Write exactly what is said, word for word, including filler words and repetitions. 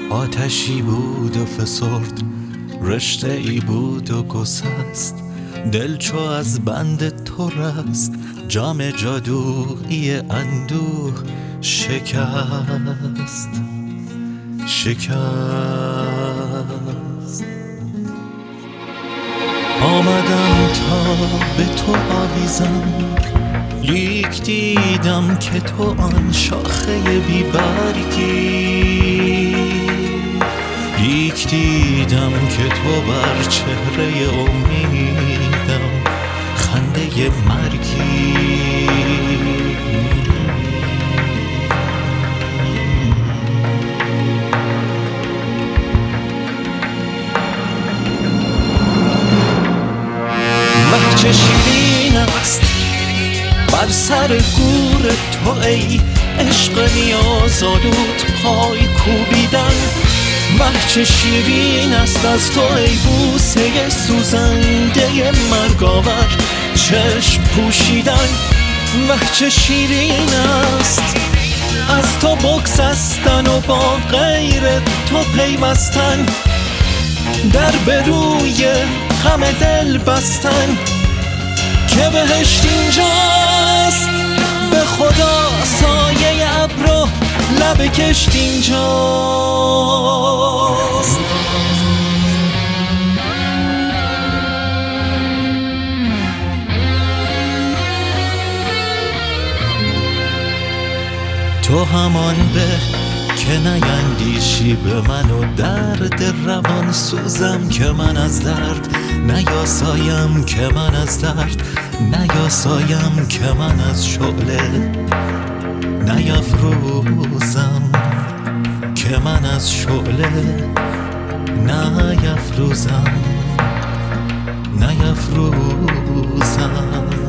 آتشی بود و فسرد، رشته ای بود و گسست، دل چو از بند تو رست، جام جادویی اندوه شکست شکست. آمدم تا به تو آویزم، لیک دیدم که تو آن شاخه بی برگی، لیک دیدم که تو بر چهره امیدم خنده مرگی. مه چه شیرین است بر سر گور تو ای عشق نیازآلود پای کوبیدن، مه چه شیرین است از تو ای بوسه سوزنده مرگاور چشم پوشیدن، مه چه شیرین است از تو بگسستن و با غیر تو پیوستن، در به روی غم دل بستن، که بهشت اینجاست به خدا سایه ابر و لب کشت اینجاست. تو همان به که نیندیشی به من و درد روان سوزم، که من از درد نیاسایم، که من از درد نیاسایم، که من از شعله نیفروزم، که من از شعله نیفروزم نیفروزم.